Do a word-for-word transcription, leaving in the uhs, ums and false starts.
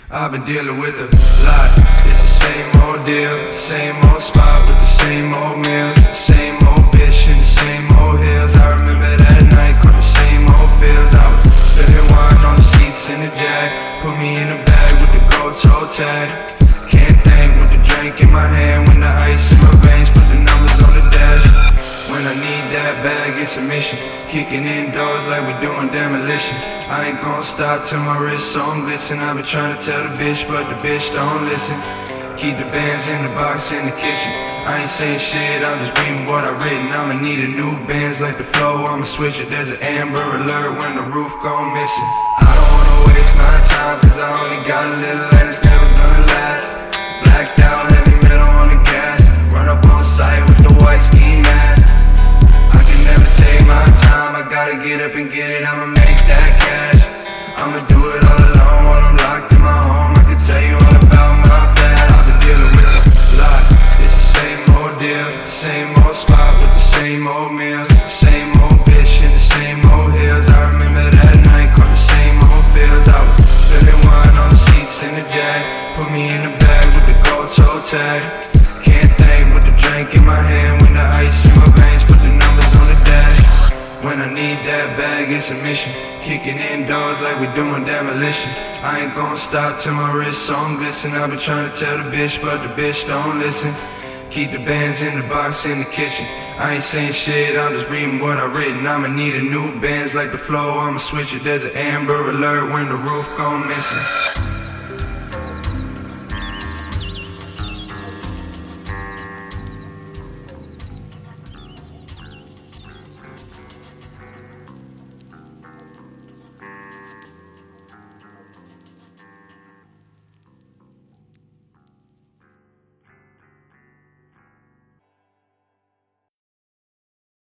I've been dealing with a lot. It's the same old deal, same old spot with the same old meals, same old bitch in the same old hills. I remember that night, caught the same old feels. I was spilling wine on the seats in the Jag, put me in a bag with the gold toe tag. Can't think with the drink in my hand, when the ice in my veins, put the numbers on the dash. When I need that bag, it's a mission. Kicking indoors like we're doing demolition. I ain't gon' stop till my wrist on glisten. I've been trying to tell the bitch, but the bitch don't listen. Keep the bands in the box in the kitchen. I ain't saying shit, I'm just reading what I've written. I'ma need a new Benz like the flow, I'ma switch it. There's an Amber Alert when the roof gone missing. I don't wanna waste my time, cause I only got a little and it's never gonna last. Blacked out, heavy metal on the gas. Run up on sight with the white ski mask. I can never take my time, I gotta get up and get it, I'ma make that cash. I'ma do it all alone while I'm locked in my home. I can tell you all about my past. I've been dealing with a lot. It's the same old deal, same old spot with the same old meals, same old bitch in the same old hills. I remember that night, caught the same old feels. I was spilling wine on the seats in the Jag, put me in the bag with the gold toe tag. Can't think with the drink in my hand, when the ice in my veins, put the numbers on the dash. When I need that bag, it's a mission. Kicking indoors like we're doing demolition. I ain't gon' stop till my wrist on glisten. I've been trying to tell the bitch, but the bitch don't listen. Keep the bands in the box in the kitchen. I ain't saying shit, I'm just reading what I've written. I'ma need a new Benz like the flow, I'ma switch it. There's an Amber Alert when the roof gone missing.